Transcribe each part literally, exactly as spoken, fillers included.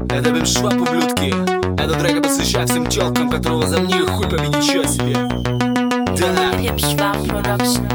Это бимшвап, ублюдки. Этот трек посвящает всем тёлкам, которые возомнили хуй по ничего себе. Да.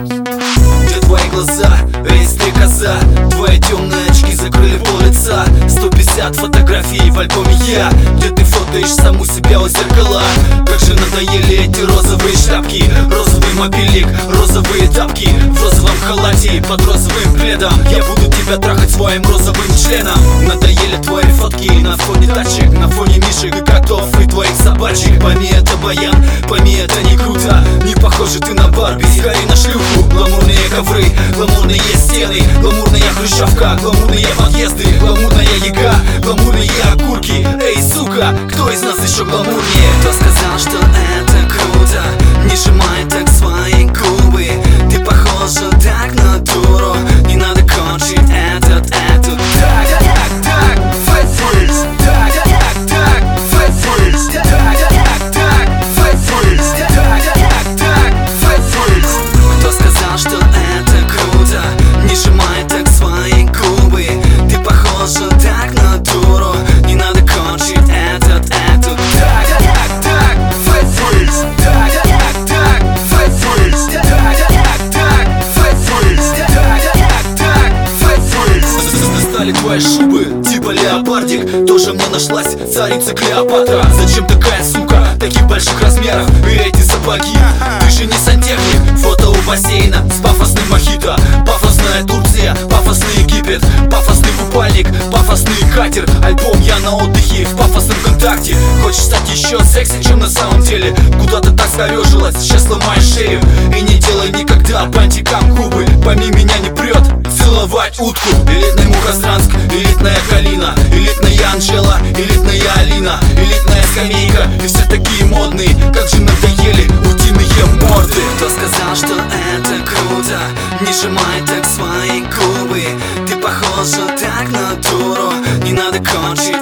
Где твои глаза, эй, стрекоза? Твои темные очки закрыли пол лица. Сто пятьдесят фотографий в альбоме я, где ты фотоешь саму себя у зеркала. Как же надоели эти розовые шляпки, розовый мобильник, розовые тапки. В розовом халате под розовым пледом я буду тебя трахать своим розовым членом. Надоели твои фотки на фоне тачек, на фоне мишек и котов и твоих собачек. Пойми, это баян, пойми, это не круто. Не похожа ты на Барби, скорее на шлюху. Гламурные ковры, гламурные стены, гламурная хрущевка, гламурные подъезды, гламурная яга, гламурные окурки. Эй, сука, кто из нас еще гламурнее? Кто сказал, что это круто? Не сжимай так свои губы. Ты похожа так на дуру. Не надо кончить этот, эту. Так, так, так, fight freeze. Так, так, так, fight freeze. Так, так, так, fight freeze. Так, так, так, fight freeze. Кто сказал, что это круто? Не сжимай так свои губы. Ты похожа так на дуру. Не надо кончить этот, эту. Так, так, так, fight freeze. Так, так, так, fight freeze. Так, так, так, fight freeze. Так, так, так, fight freeze. Достали твои шубы, типа леопардик. Тоже мне нашлась царица Клеопатра. Зачем такая сука, таких больших размеров? И эти сапоги, ты же не сантехник. Фото у бассейна с пафосным мохито. Пафосная Турция, пафосный Египет, пафосный купальник, пафосный катер. Альбом я на отдыхе в пафосном контакте. Хочешь стать еще секси, чем на самом деле? Куда ты так скорежилась, сейчас сломаешь шею. И не делай никогда бантикам губы. Пойми, меня не прет целовать утку. Элитный Мухосранск, элитная Калина, элитная Анжела, элитная Алина, элитная скамейка. И все такие модные, как же надоели утиные морды. Кто сказал, что это круто? Не сжимай так свои губы. Ты похожа так на дуру. Не надо кончить